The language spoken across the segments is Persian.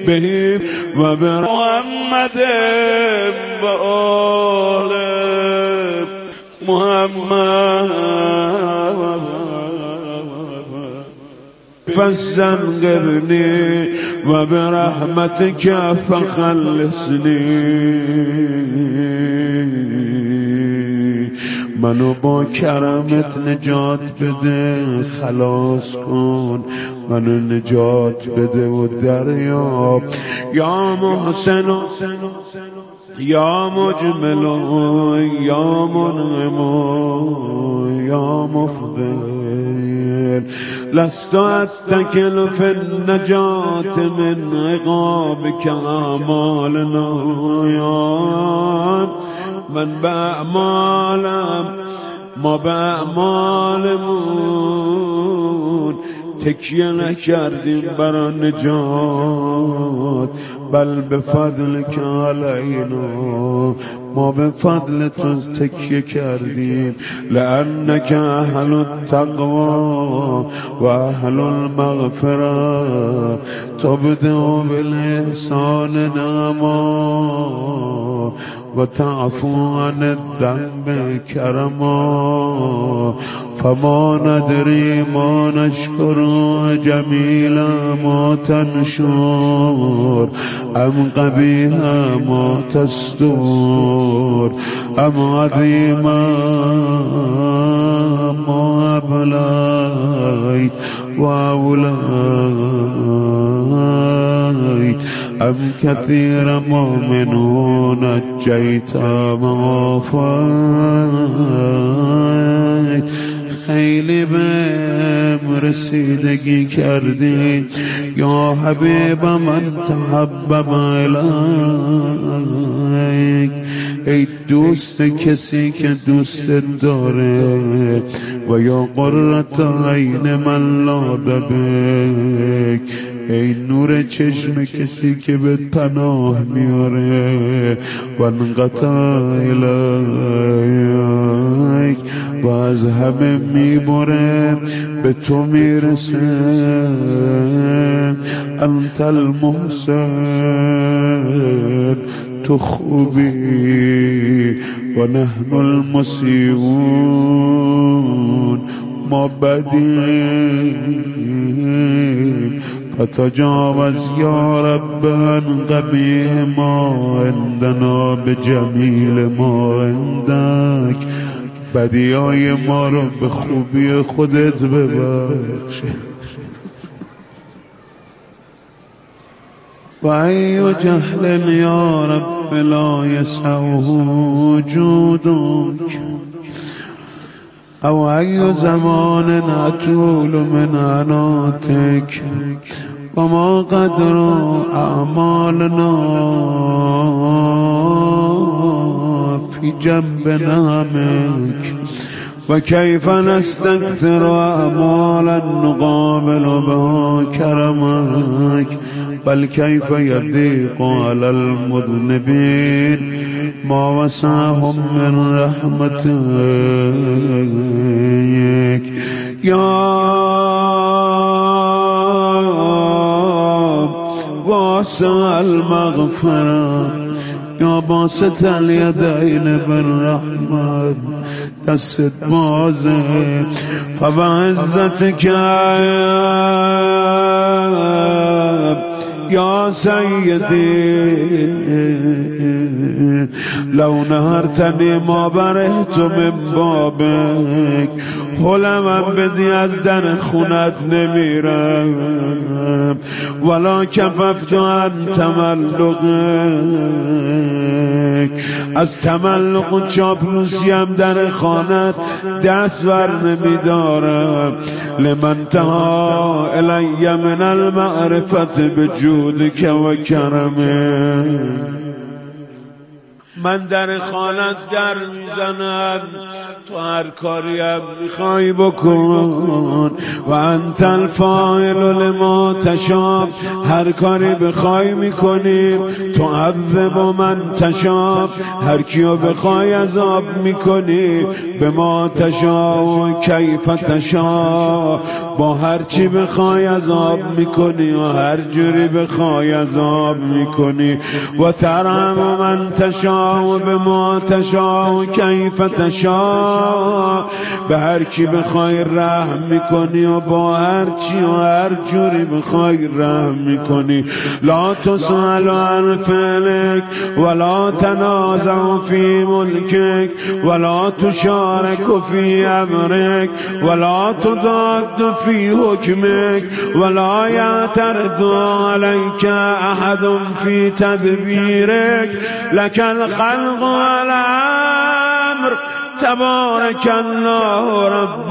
بهم و به محمد و آل محمد فاستنقذني وبرحمتك فخلصني منو با کرمت نجات بده خلاص کن منو نجات بده و دریاب یا محسن یا مجمل یا منعم یا مفضل لست اتکل فی النجات من عقابک اعمالنا من به اعمالم ما به اعمالمون تکیه نکردیم برای نجات بل به فضل که علینا ما به فضل تو تکیه کردیم لانک اهل التقوا و اهل المغفره تبدأ بالاحسان نعما و تعفو عن الذنب کرما فما ندری ما نشکر جمیل ما تنشر ام قبیح ما تستور ام عظیم ما ابلیت و اولیت ام کثیر ما منو نجیت ما آفیت خیلی بهم رسیدگی کردی یا حبیب من تحبب الیک ای دوست کسی که دوست داره و یا قرة عین من لاببک ای نور چشم کسی که به پناه میاره و انقطع الیک و از همه میبره به تو میرسه انت المحسن تو خوبی و نحن المسیئون ما بدیم فتجاوز یا رب عن قبیح ما عندنا بجمیل ما عندک بدیای ما رو به خوبی خودت ببخش و ای جهل یا رب لا یسعه وجودک او ای زمان نطول من عناتک و ما قدر اعمالنا فی جنب نعمک و کیف نستکثر اعمالا نقابل بها کرمک بل کیف یضیق علی المذنبین ما وسعهم من رحمتک یا واسع المغفرة یا باسط الیدین بالرحمت دست بازه فبعزتک یا سیدی لو نهرتنی ما برهت من بابک حلمم بدی از در خونت نمیرم ولا کففت عن تملقک از تملق و چاپلوسیم در خانت دست بر نمیدارم لمن تها الی من المعرفت بجودک و کرمک من در خانت در میزنم تو هر کاری هم میخوای بکن و انت الفاعل لما تشاء، هر کاری بخوای میکنی. تو عذب من تشاء، هر کیو بخوای عذاب میکنی. به ما تشاء و کیف تشاء، با هر چی بخوای عذاب میکنی و هر جوری بخوای عذاب میکنی. و ترحم من تشاء و به ما تشاء و کیف تشاء، به هر کی بخوای رحم میکنی و با هر چی و هر جوری بخوای رحم میکنی. لا تسأل عن فعلک ولا تنازع فی ملکک ولا تشارک فی امرک ولا تضاد فی حکمک ولا یعترض علیک احد فی تدبیرک. لک الخلق والامر تبارک الله رب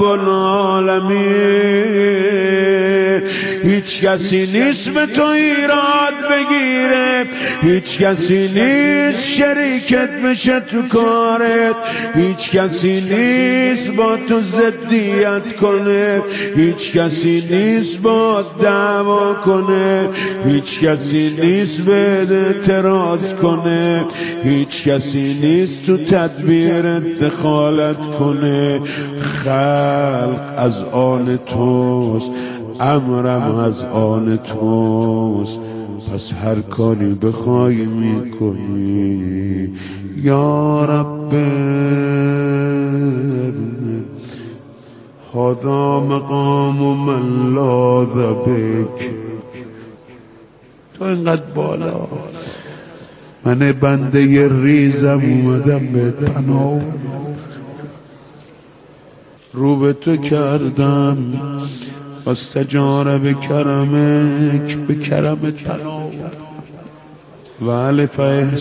العالمین. هیچ کسی نیست به تو ایراد بگیره، هیچ کسی نیست شریکت بشه تو کارت، هیچ کسی نیست با تو ضدیت کنه، هیچ کسی نیست با دعوا کنه، هیچ کسی نیست به اعتراض کنه، هیچ کسی نیست تو تدبیر دخالت کنه. خلق از آن توست، امرم از آن توست، پس هر کاری بخوای میکنی. یا رب هذا مقام من لاذ بک. تو اینقدر بالا، من بنده ریزم اومدم به پناه، رو به تو کردم واستجار به کرمک، به کرمت پناه و الف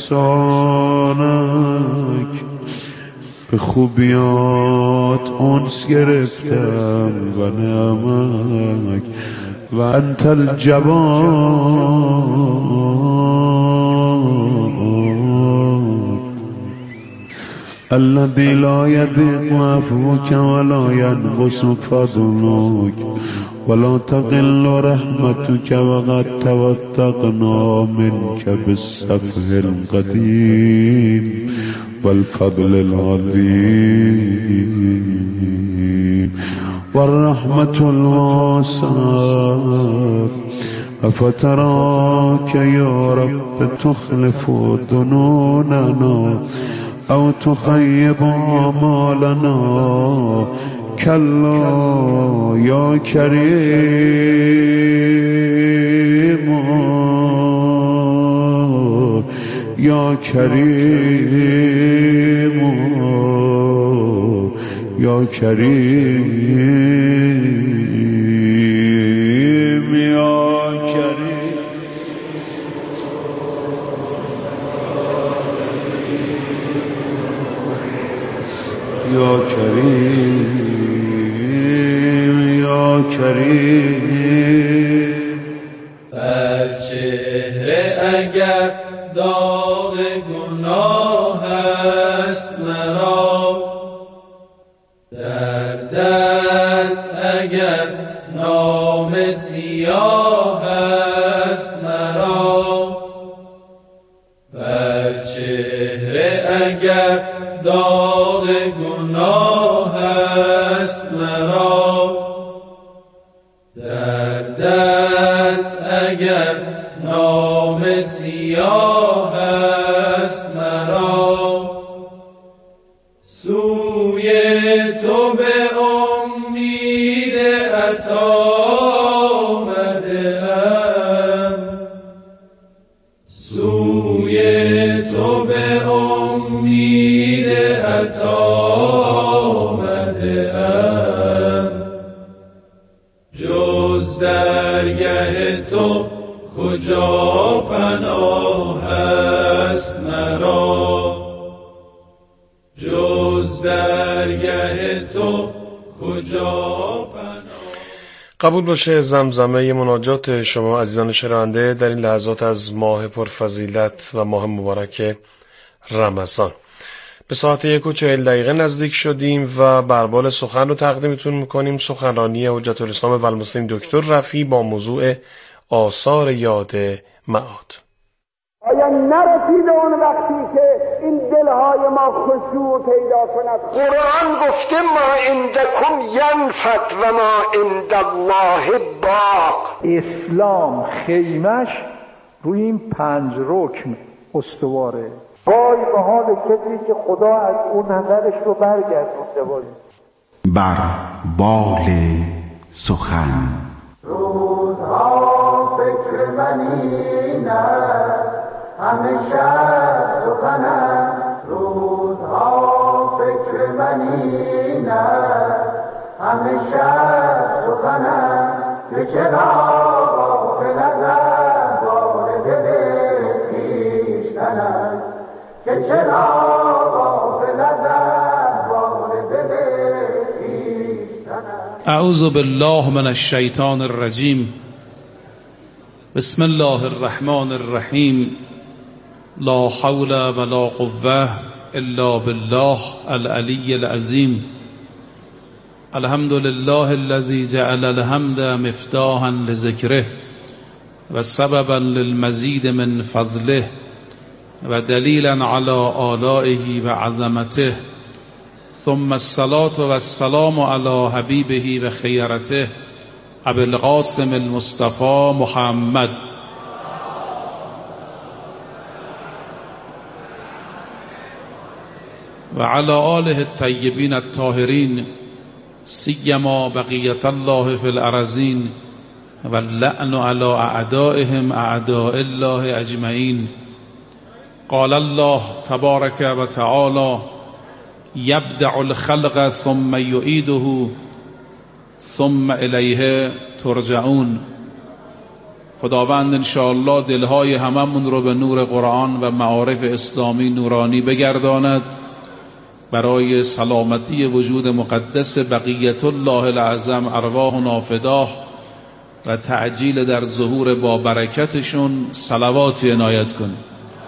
احسانک، به خوبیات انس گرفتم و نعمک و انت الجواد الذي لا يضيق عفوك ولا ينقص فضلك ولا تقل رحمتك وقد توثقنا منك بالسفه القديم والفضل العظيم والرحمة الواسعة. أفتراك يا رب تخلف ظنوننا أو تخيب آمالنا؟ كلا يا كريم يا كريم يا كريم يا كريم يا كريم يا كريم. بر چهره اگر داغ گناه است مرا، در دست اگر نام سیاه است مرا، بر چهره اگر داغ گناه است مرا، در دست اگر نام سیاه است مرا، سوی تو به امید عطا آمده‌ام، سوی تو به امید عطا آمده‌ام. جز درگه تو کجا پناه است مرا، جز درگه تو کجا پناه. قبول باشه زمزمه مناجات شما عزیزان شنونده در این لحظات از ماه پرفضیلت و ماه مبارک رمضان. به ساعت 1:40 نزدیک شدیم و بربال سخن رو تقدیمتون میکنیم. سخنرانی حجت الاسلام و المسلمین دکتر رفیعی با موضوع آثار یاد معاد. آیا نرسیده اون وقتی که این دلهای ما خشوع پیدا کند؟ قرآن گفته ما عندکم ینفد و ما عند الله باق. اسلام خیمش روی این 5 رکن استواره. وای به حال کسی که خدا از اون نظرش رو برگردونده باشه. بر بال سخن روزها فکر منی نه همیشه سخنم، روزها فکر منی نه همیشه سخنم، که چرا غافل از وارد دل خویشتنم، که چرا غافل از وارد دل خویشتنم. اعوذ بالله من الشیطان الرجیم. بسم الله الرحمن الرحیم. لا حول ولا قوة الا بالله العلی العظیم. الحمد لله الذي جعل الحمد مفتاحا لذکره و سببا للمزید من فضله و دلیلا علی آلائه و عظمته. ثم الصلاة والسلام علی حبیبه و خیرته ابی القاسم المصطفى محمد و علی آله الطیبین الطاهرین سیما بقیة الله فی الارضین و اللعن علی اعدائهم اعداء الله اجمعین. قال الله تبارک و تعالی یبدع الخلق ثم یعیده ثم الیه ترجعون. خداوند انشاءالله دلهای هممون رو به نور قرآن و معارف اسلامی نورانی بگرداند، برای سلامتی وجود مقدس بقیت الله الاعظم ارواحنا فداه و تعجیل در ظهور با برکتشون صلواتی عنایت کنید.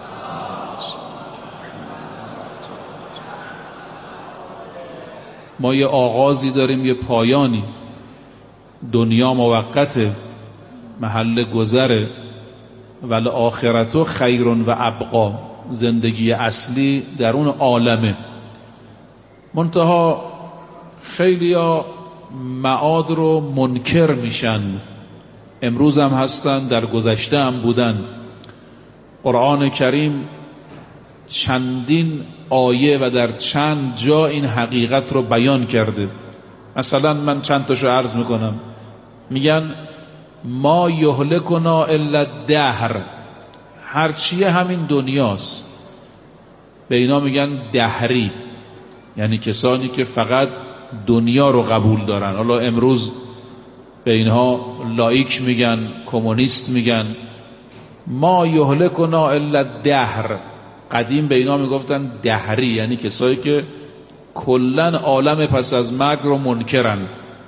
ما یه آغازی داریم، یه پایانی. دنیا موقته، محل گذره، ولی آخرتو خیرون و ابقا. زندگی اصلی در اون عالمه. منتها خیلیا معاد رو منکر میشن. امروز هم هستن، در گذشته هم بودن. قرآن کریم چندین آیه و در چند جا این حقیقت رو بیان کرده. مثلا من چند تاشو عرض میکنم. میگن ما یهلکنا الا الدهر، هرچیه همین دنیاست. به اینا میگن دهری، یعنی کسانی که فقط دنیا رو قبول دارن. حالا امروز به اینها لایک میگن، کمونیست میگن. ما یهلکنا الا الدهر. قدیم به اینا میگفتن دهری، یعنی کسایی که کلن عالم پس از مرگ رو منکرن.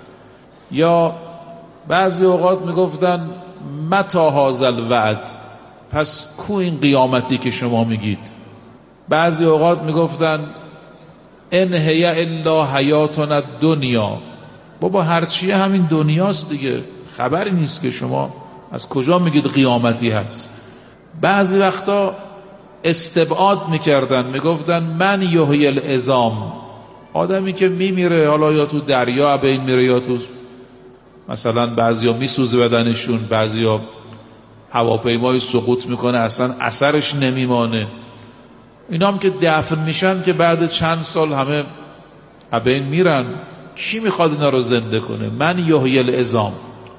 یا بعضی اوقات میگفتن متی هذا الوعد، پس کو این قیامتی که شما میگید. بعضی اوقات میگفتن ان هی الا حیاتنا الدنیا، بابا هرچیه همین دنیاست دیگه، خبری نیست که شما از کجا میگید قیامتی هست. بعضی وقتا استبعاد میکردن، میگفتن من یحیی العظام، آدمی که میمیره، حالا یا تو دریا بین میره یا تو مثلا بعضیا میسوزه بدنشون، بعضیا هواپیمای سقوط میکنه اصلا اثرش نمیمانه. اینا هم که دفن میشن که بعد چند سال همه بین میرن. کی میخواد اینا رو زنده کنه؟ من یحیی العظام.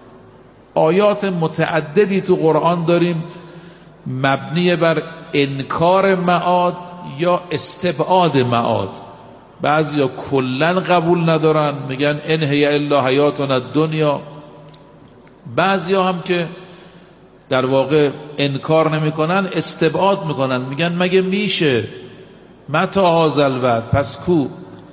آیات متعددی تو قرآن داریم مبنی بر انکار معاد یا استبعاد معاد. بعضیا کلن قبول ندارن، میگن ان هی الا حیاتنا الدنیا. بعضیا هم که در واقع انکار نمیکنن، استبعاد میکنن، میگن مگه میشه، متی هذا الوعد، پس کو.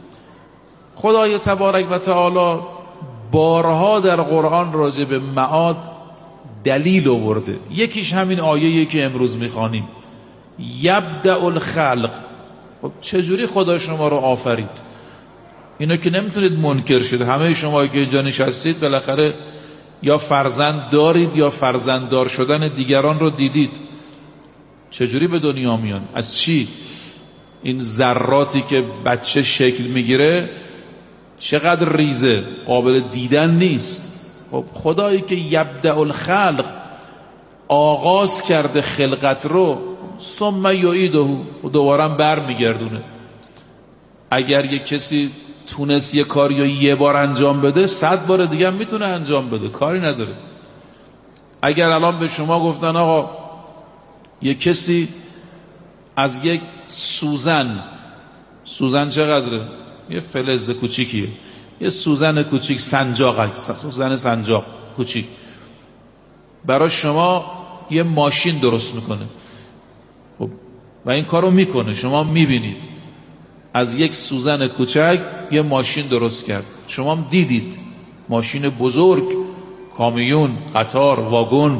خدای تبارک و تعالی بارها در قرآن راجع به معاد دلیل آورده. یکیش همین آیه‌ای که امروز میخوانیم، یبدأ الخلق. خب چجوری خدا شما رو آفرید؟ اینو که نمیتونید منکر شید. همه شما که اینجا نشستید بالاخره یا فرزند دارید یا فرزنددار شدن دیگران رو دیدید. چجوری به دنیا میان؟ از چی؟ این ذراتی که بچه شکل میگیره چقدر ریزه، قابل دیدن نیست. خب خدایی که یبدأ الخلق، آغاز کرده خلقت رو، ثم یعیده، دوباره بر میگردونه. اگر یک کسی تونست یه کاری یا یه بار انجام بده، 100 بار دیگه هم میتونه انجام بده، کاری نداره. اگر الان به شما گفتن آقا یه کسی از یک سوزن چقدره؟ یه فلز کوچیکیه، یه سوزن کوچیک، سوزن سنجاق کوچیک، برای شما یه ماشین درست میکنه. خب و این کارو میکنه، شما میبینید از یک سوزن کوچک یه ماشین درست کرد. شما هم دیدید ماشین بزرگ، کامیون، قطار، واگن.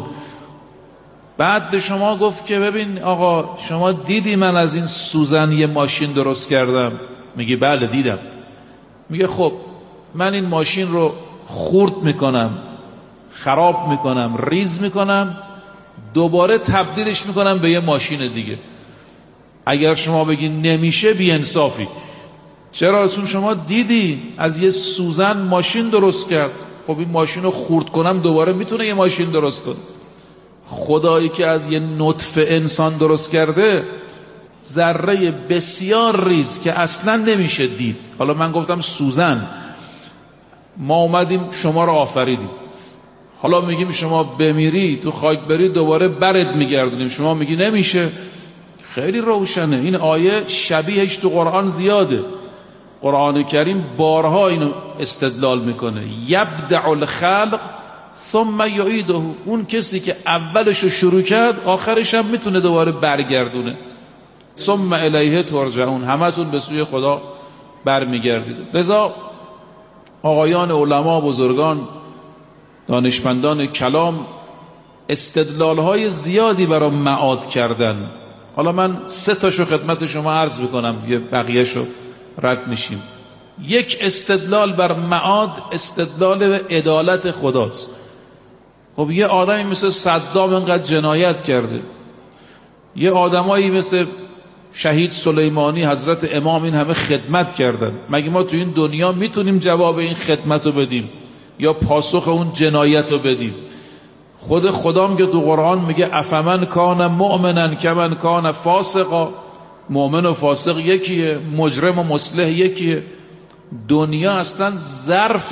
بعد به شما گفت که ببین آقا شما دیدی من از این سوزن یه ماشین درست کردم؟ میگه بله دیدم. میگه خب من این ماشین رو خورد میکنم، خراب میکنم، ریز میکنم، دوباره تبدیلش میکنم به یه ماشین دیگه. اگر شما بگی نمیشه، بی انصافی. چرا؟ چون شما دیدی از یه سوزن ماشین درست کرد. خب این ماشین رو خورد کنم دوباره میتونه یه ماشین درست کنه. خدایی که از یه نطفه انسان درست کرده، ذره بسیار ریز که اصلا نمیشه دید. حالا من گفتم سوزن، ما اومدیم شما رو آفریدیم، حالا میگیم شما بمیری تو خاک بری دوباره برد میگردونیم، شما میگی نمیشه. خیلی روشنه. این آیه شبیهش تو قرآن زیاده. قرآن کریم بارها اینو استدلال میکنه. یبدأ الخلق ثم یعیده. اون کسی که اولش رو شروع کرد آخرش هم میتونه دوباره برگردونه. ثم الیه ترجعون. همتون به سوی خدا برمیگردید. لذا آقایان علما، بزرگان، دانشمندان کلام استدلال‌های زیادی برای معاد کردن. حالا من 3 تاشو خدمت شما عرض میکنم، دیگه بقیه‌شو رد میشیم. یک استدلال بر معاد استدلال به عدالت خداست. خب یه آدمی مثل صدام اینقدر جنایت کرده، یه آدمایی مثل شهید سلیمانی، حضرت امام، این همه خدمت کردن. مگه ما تو این دنیا میتونیم جواب این خدمت رو بدیم یا پاسخ اون جنایت رو بدیم؟ خود خدام که تو قرآن میگه افمن کان مؤمنا کمن کان فاسقا. مؤمن و فاسق یکیه، مجرم و مصلح یکیه. دنیا اصلا ظرف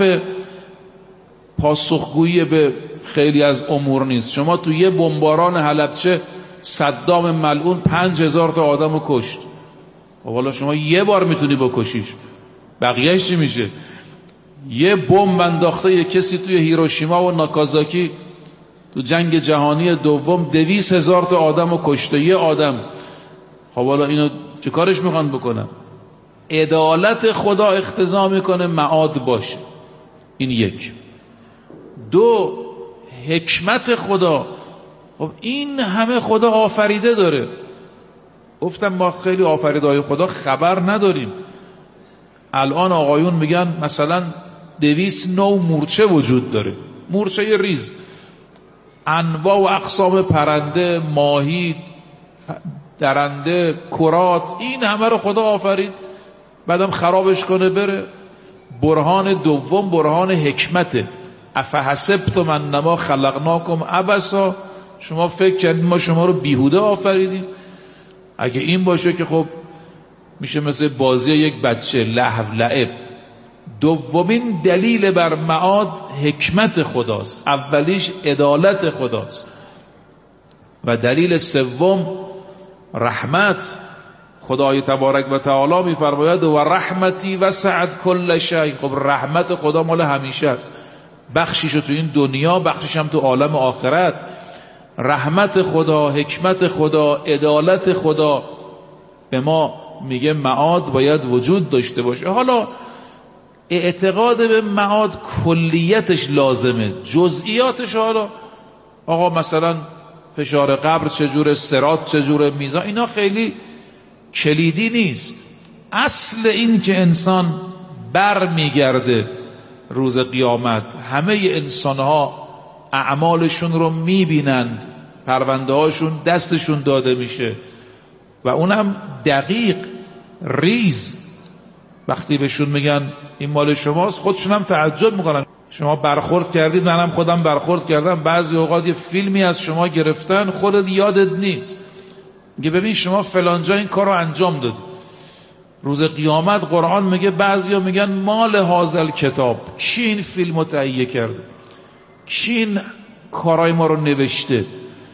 پاسخگویی به خیلی از امور نیست. شما تو یه بمباران حلبچه صدام ملعون 5000 تا آدم رو کشت. حالا شما یه بار میتونی بکشیش، بقیهش چی میشه؟ یه بمب انداخته یه کسی توی هیروشیما و ناکازاکی تو جنگ جهانی دوم 200,000 تا آدم رو کشته، یه آدم. خب حالا اینو چه کارش میخوان بکنن؟ عدالت خدا اقتضا میکنه معاد باشه. این یک. 2 حکمت خدا. خب این همه خدا آفریده داره. گفتم ما خیلی آفریدهای خدا خبر نداریم. الان آقایون میگن مثلا 209 مورچه وجود داره، مورچه ریز، انواع و اقسام پرنده، ماهی، درنده، کرات، این همه رو خدا آفرید، بعدم خرابش کنه بره. برهان دوم برهان حکمته. افحسبتم انما خلقناکم عبثا. شما فکر کردید ما شما رو بیهوده آفریدیم؟ اگه این باشه که خب میشه مثل بازی یک بچه، لهو لعب. دومین دلیل بر معاد حکمت خداست، اولیش عدالت خداست، و دلیل سوم رحمت. خدای تبارک و تعالی میفرماید و رحمتی وسعت کل شیء. خب رحمت خدا مال همیشه است، بخشیشو تو این دنیا، بخشیش هم تو عالم آخرت. رحمت خدا، حکمت خدا، عدالت خدا به ما میگه معاد باید وجود داشته باشه. حالا اعتقاد به معاد کلیتش لازمه، جزئیاتش حالا آقا مثلا فشار قبر چجوره، صراط چجوره، میزان، اینا خیلی کلیدی نیست. اصل این که انسان بر میگرده روز قیامت، همه انسانها اعمالشون رو میبینند، پرونده هاشون دستشون داده میشه و اونم دقیق ریز. وقتی بهشون میگن این مال شماست خودشون هم تعجب میکنن. شما برخورد کردید، منم خودم برخورد کردم. بعضی اوقات یه فیلمی از شما گرفتن خودت یادت نیست، میگه ببین شما فلانجا این کار رو انجام دادی. روز قیامت قرآن میگه بعضیا میگن مال هازل کتاب، کی این فیلم رو تهیه کرده، کی این کارای ما رو نوشته؟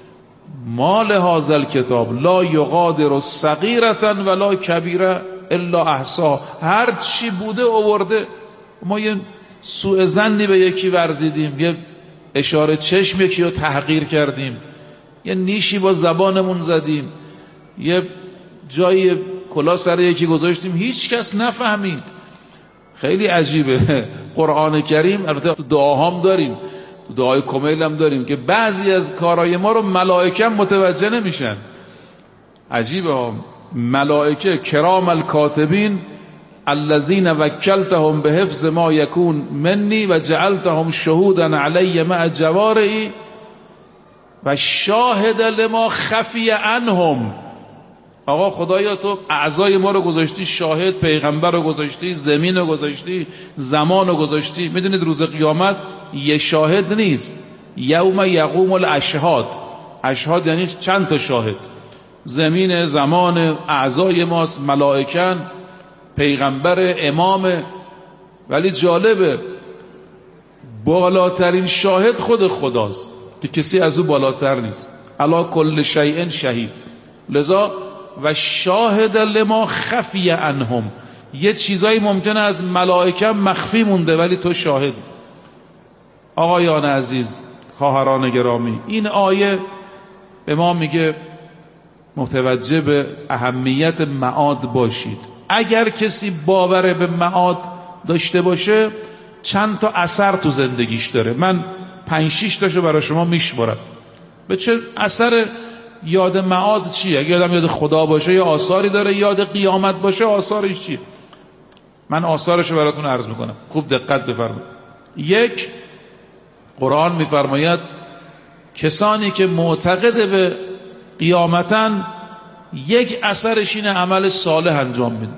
مال هازل کتاب لا یغادر صغیرة ولا کبیره الا احصاها. هر چی بوده آورده. ما یه سوء ظنی به یکی ورزیدیم، یه اشاره چشم یکی رو تحقیر کردیم، یه نیشی با زبانمون زدیم، یه جایی کلا سر یکی گذاشتیم، هیچ کس نفهمید. خیلی عجیبه. قرآن کریم البته تو دعاهام داریم، تو دعای کمیل هم داریم که بعضی از کارهای ما رو ملائکه متوجه نمیشن. عجیبه ها. ملائکه کرام الکاتبین الذین وکلتهم به حفظ ما یکون منی و جعلتهم شهودا علی مع جوارئی و شاهد لما خفی عنهم. آقا خدایا تو اعضای ما رو گذاشتی شاهد، پیغمبر رو گذاشتی، زمین رو گذاشتی، زمان رو گذاشتی. میدونید روز قیامت یه شاهد نیست، یوم یقوم الاشهاد. اشهاد یعنی چند تا شاهد. زمین، زمان، اعضای ماست، ملائکن، پیغمبر، امام. ولی جالبه بالاترین شاهد خود خداست که کسی از او بالاتر نیست. علی کل شیء شهید. لذا و شاهد لما خفی عنهم. یه چیزایی ممکنه از ملائکه مخفی مونده ولی تو شاهد. آقایان عزیز، خواهران گرامی، این آیه به ما میگه متوجه به اهمیت معاد باشید. اگر کسی باور به معاد داشته باشه چند تا اثر تو زندگیش داره. من 5-6 تاشو برای شما میشمارم. به چه اثر یاد معاد چیه؟ اگه آدم یاد خدا باشه یا آثاری داره، یاد قیامت باشه آثارش چیه؟ من آثارشو براتون عرض میکنم، خوب دقت بفرمایید. یک، قرآن میفرماید کسانی که معتقد به قیامتن یک اثرش اینه عمل صالح انجام میدن.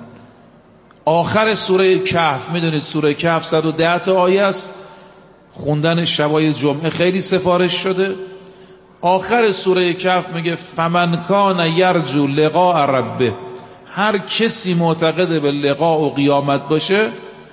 آخر سوره کهف، میدونید سوره کهف 110 تا آیه است، خوندن شبای جمعه خیلی سفارش شده. آخر سوره کهف میگه فمن کان یرجو لقاء ربه. هر کسی معتقد به لقاء و قیامت باشه،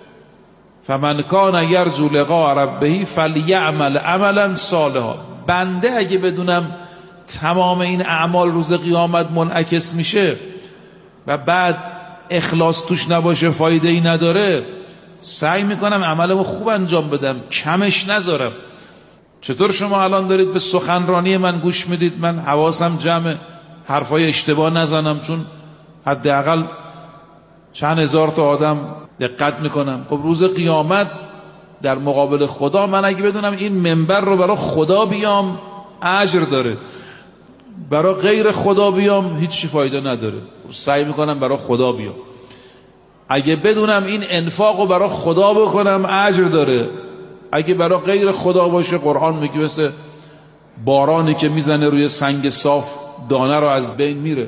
فمن کان یرجو لقاء ربه فلیعمل عملا صالحا. بنده اگه بدونم تمام این اعمال روز قیامت منعکس میشه و بعد اخلاص توش نباشه، فایده ای نداره، سعی میکنم عملمو خوب انجام بدم، کمش نذارم. چطور شما الان دارید به سخنرانی من گوش میدید؟ من حواسم جمع، حرفای اشتباه نزنم، چون حداقل چند هزار تا آدم دقت میکنم. خب روز قیامت در مقابل خدا من اگه بدونم این منبر رو برای خدا بیام اجر داره، برای غیر خدا بیام هیچ فایده نداره، سعی میکنم برای خدا بیام. اگه بدونم این انفاق رو برای خدا بکنم اجر داره، اگه برای غیر خدا باشه قرآن میگه مثل بارانی که میزنه روی سنگ صاف دانه رو از بین میره.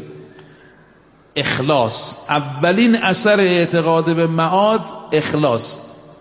اخلاص، اولین اثر اعتقاد به معاد اخلاص.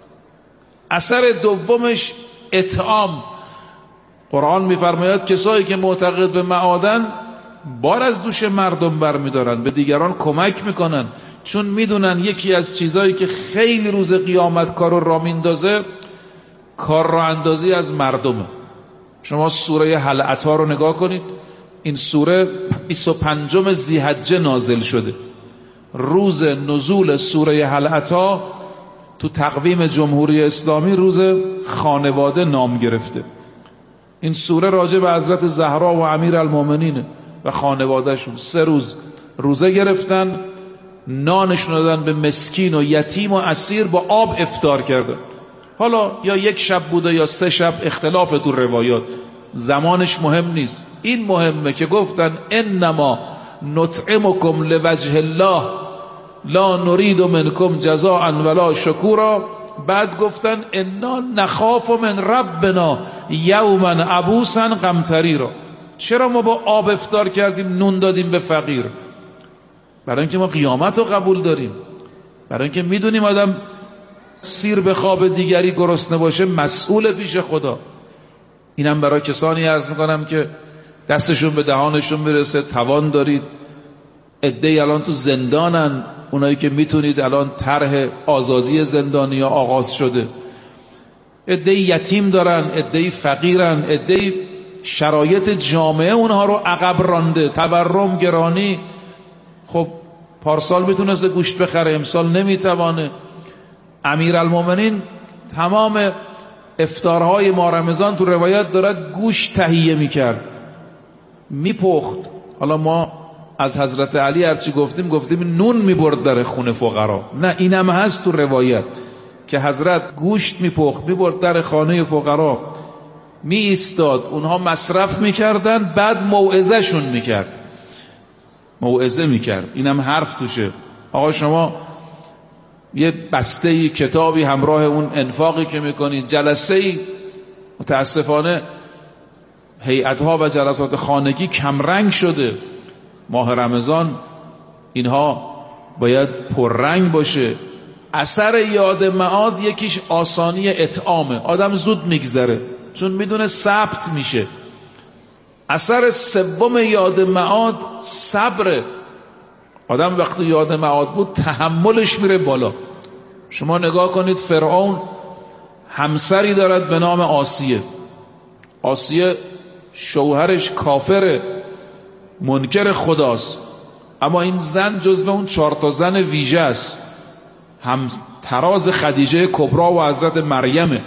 اثر دومش اطعام. قرآن میفرماید کسایی که معتقد به معادن بار از دوش مردم برمیدارن، به دیگران کمک میکنن، چون میدونن یکی از چیزایی که خیلی روز قیامت کارو را میندازه کار را اندازی از مردمه. شما سوره هل اتی رو نگاه کنید. این سوره 25 ذی‌حجه نازل شده. روز نزول سوره هل اتی تو تقویم جمهوری اسلامی روز خانواده نام گرفته. این سوره راجع به حضرت زهرا و امیرالمومنین و خانوادهشون 3 روز روزه گرفتن، نانشون دادن به مسکین و یتیم و اسیر، با آب افطار کردن. حالا یا 1 شب بوده یا 3 شب، اختلاف تو روایات، زمانش مهم نیست. این مهمه که گفتن انما نطعمکم لوجه الله، لا نرید منکم جزاء ولا شکورا. بعد گفتن انا نخاف من ربنا یوما عبوسا قمطریرا. چرا ما با آب افطار کردیم نون دادیم به فقیر؟ برای اینکه ما قیامت رو قبول داریم، برای اینکه میدونیم آدم سیر به خواب دیگری گرسنه باشه مسئول پیش خدا. اینم برای کسانی عرض میکنم که دستشون به دهانشون میرسه، توان دارید. عده‌ای الان تو زندانن، اونایی که میتونید الان طرح آزادی زندانیا آغاز شده. عده‌ای یتیم دارن، عده‌ای فقیرن، عده‌ای شرایط جامعه اونها رو عقب رانده، تورم، گرانی. خب پارسال میتونسته گوشت بخره، امسال نمیتوانه. امیرالمومنین تمام افطارهای ماه رمضان تو روایت دارد گوشت تهیه میکرد، میپخت. حالا ما از حضرت علی هرچی گفتیم نون میبرد در خونه فقرا. نه، اینم هست تو روایت که حضرت گوشت میپخت میبرد در خانه فقرا، می ایستاد، اونها مصرف میکردن، بعد موعظه میکرد. اینم حرف توشه. آقا شما یه بسته کتابی همراه اون انفاقی که میکنید، جلسه‌ای، متاسفانه هیئت‌ها و جلسات خانگی کمرنگ شده. ماه رمضان اینها باید پررنگ باشه. اثر یاد معاد یکیش آسانی اطعامه، آدم زود میگذره چون میدونه ثبت میشه. اثر سوم یاد معاد صبره. آدم وقتی یاد معاد بود تحملش میره بالا. شما نگاه کنید، فرعون همسری دارد به نام آسیه شوهرش کافره، منکر خداست، اما این زن جزو اون 4 زن ویژه است، هم تراز خدیجه کبرا و حضرت مریمه.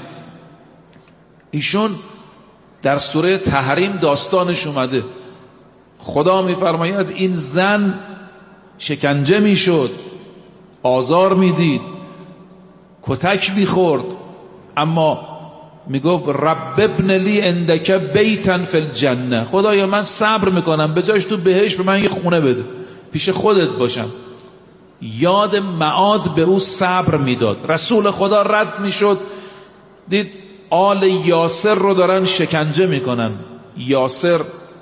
ایشون در سوره تحریم داستانش اومده. خدا میفرماید این زن شکنجه میشد، آزار میدید، کتک میخورد، اما میگفت رب ابن لی عندک بیتا فی الجنه. خدایا من صبر میکنم، به جایش تو بهشت به من یه خونه بده، پیش خودت باشم. یاد معاد به او صبر میداد. رسول خدا رد میشد، دید آل یاسر رو دارن شکنجه میکنن. یاسر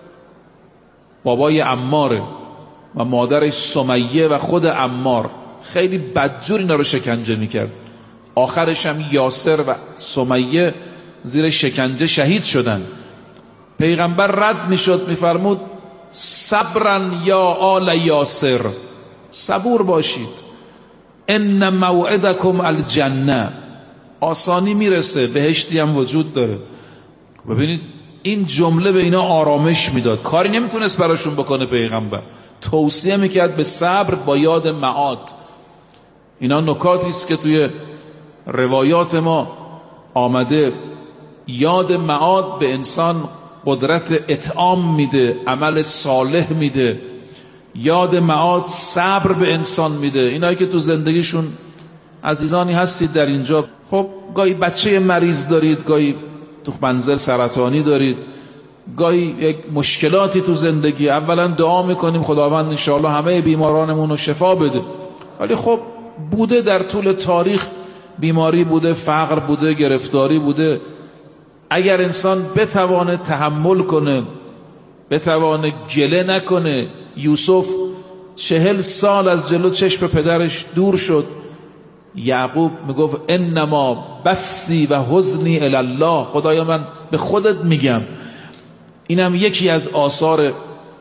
بابای عماره و مادرش سمیه و خود عمار، خیلی بدجور اینا رو شکنجه میکرد. آخرش هم یاسر و سمیه زیر شکنجه شهید شدن. پیغمبر رد میشد، میفرمود صبرن یا آل یاسر، صبور باشید، ان موعدکم الجنه، آسانی میرسه، بهشتی هم وجود داره. ببینید این جمله به اینا آرامش میداد. کاری نمیتونست براشون بکنه پیغمبر، توصیه میکرد به صبر با یاد معاد. اینا نکاتی است که توی روایات ما آمده. یاد معاد به انسان قدرت اطعام میده، عمل صالح میده. یاد معاد صبر به انسان میده. اینایی که تو زندگیشون عزیزانی هستید در اینجا، خب گاهی بچه مریض دارید، گاهی تو منزل سرطانی دارید، گاهی یک مشکلاتی تو زندگی، اولا دعا میکنیم خداوند انشاءالله همه بیمارانمون رو شفا بده. ولی خب بوده در طول تاریخ بیماری بوده، فقر بوده، گرفتاری بوده. اگر انسان بتوانه تحمل کنه، بتوانه گله نکنه. یوسف 40 سال از جلو چشم پدرش دور شد. یعقوب میگفت انما بثی و حزنی الی الله، خدایا من به خودت میگم. اینم یکی از آثار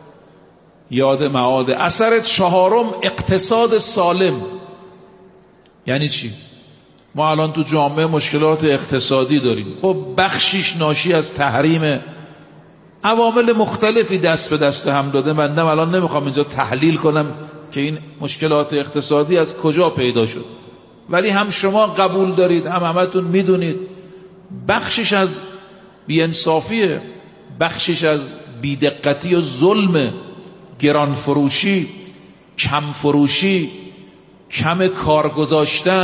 یاد معاد. اثر 4 اقتصاد سالم. یعنی چی؟ ما الان تو جامعه مشکلات اقتصادی داریم. خب بخشیش ناشی از تحریم، عوامل مختلفی دست به دست هم داده. من الان نمیخوام اینجا تحلیل کنم که این مشکلات اقتصادی از کجا پیدا شد، ولی هم شما قبول دارید، هم همتون میدونید بخشش از بی‌انصافیه، بخشش از بیدقتی و ظلم، گران فروشی، کم فروشی، کم کار گذاشتن.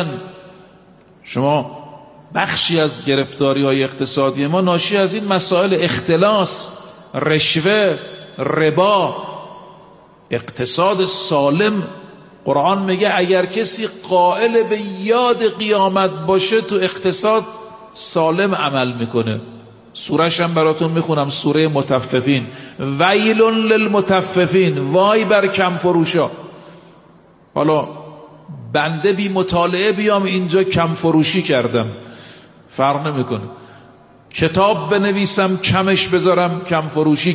شما بخشی از گرفتاری های اقتصادی ما ناشی از این مسائل اختلاس، رشوه، ربا. اقتصاد سالم قرآن میگه اگر کسی قائل به یاد قیامت باشه تو اقتصاد سالم عمل میکنه. سورش هم براتون میخونم، سوره مطففین. ویل للمطففین، وای بر کم فروشا. حالا بنده بی مطالعه بیام اینجا کم فروشی کردم، فرق نمیکنه. کتاب بنویسم کمش بذارم کم فروشی